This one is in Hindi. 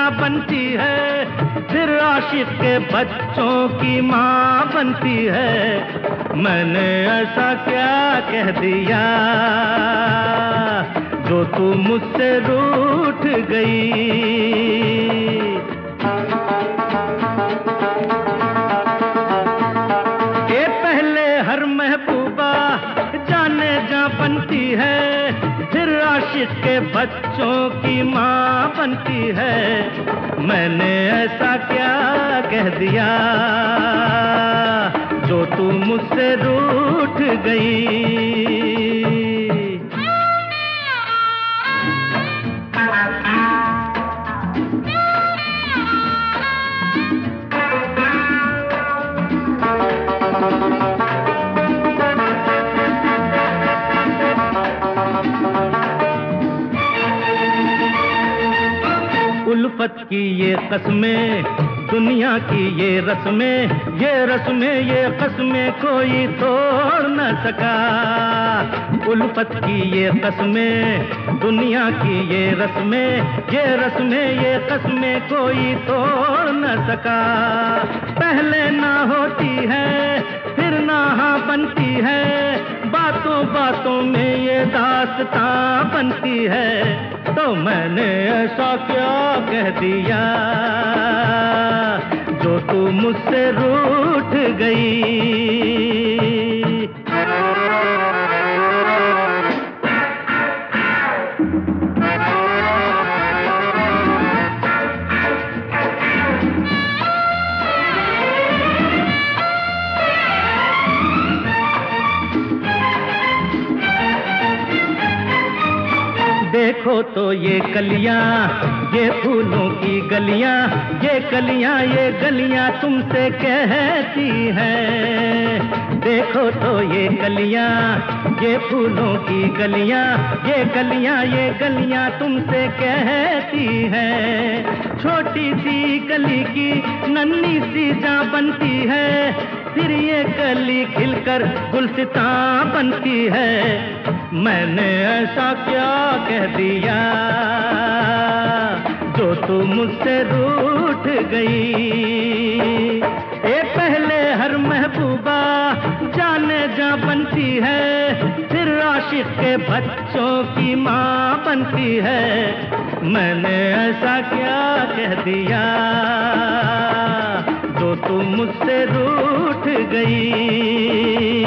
बनती है, फिर आशिक के बच्चों की माँ बनती है। मैंने ऐसा क्या कह दिया जो तू मुझसे रूठ गई। ये पहले हर महबूबा जाने जा बनती है, फिर आशिक के बच्चों की माँ बनती है। मैंने ऐसा क्या कह दिया जो तू मुझसे रूठ गई। उल्फत की ये कसमें, दुनिया की ये रस्में, ये रस्में ये कसमें कोई तोड़ न सका। उल्फत की ये कसमें, दुनिया की ये रस्में, ये रस्में ये कसमें कोई तोड़ न सका। पहले ना होती है फिर ना हाँ बनती है, बातों बातों में ये दास्तां बनती है। तो मैंने ऐसा क्या कह दिया जो तू मुझसे रूठ गई। देखो तो ये कलियां, ये फूलों की गलियां, ये कलियां ये गलियां तुमसे कहती हैं। देखो तो ये कलियां, ये फूलों की गलियां, ये कलियां ये गलियां तुमसे कहती हैं। छोटी सी कली की नन्ही सी जा बनती है, फिर ये कली खिलकर गुलसितां बनती है। मैंने ऐसा क्या कह दिया जो तू मुझसे रूठ गई। ये पहले हर महबूबा जाने जा बनती है, फिर आशिक के बच्चों की माँ बनती है। मैंने ऐसा क्या कह दिया जो तू मुझसे रूठ गई।